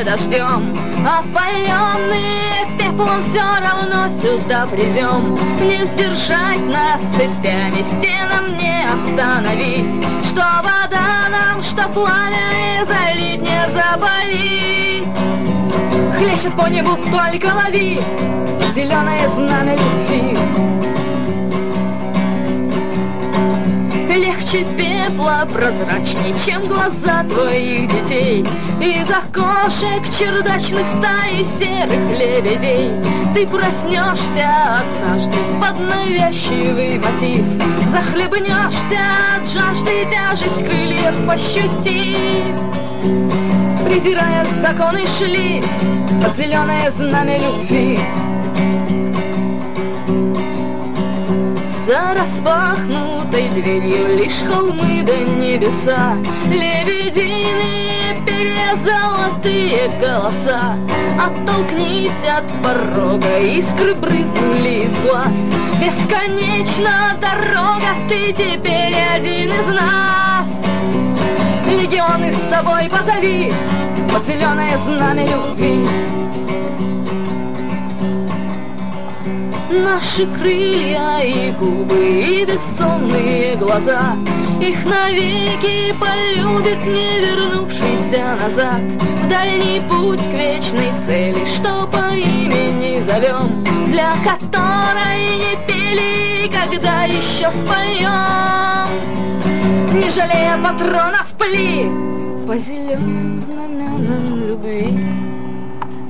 дождем. Опаленные пеплом все равно сюда придем. Не сдержать нас цепями, стенам не остановить. Что вода нам, что пламя не залить, не заболеть. Хлещет по небу, только лови зеленое знамя любви. Легче пепла, прозрачней, чем глаза твоих детей. Из окошек чердачных стаи серых лебедей ты проснешься однажды под навязчивый мотив. Захлебнешься от жажды, тяжесть крыльев ощутив. Презирая законы, шли под зеленое знамя любви. За распахнутой дверью лишь холмы да небеса, лебединые перья, золотые голоса. Оттолкнись от порога, искры брызнули из глаз. Бесконечна дорога, ты теперь один из нас. Легионы с собой позови под зеленое знамя любви. Наши крылья и губы, и бессонные глаза, их навеки полюбит не вернувшийся назад. В дальний путь к вечной цели, что по имени зовем, для которой не пели, когда еще споем. Не жалея патронов, пли по зеленым знаменам любви.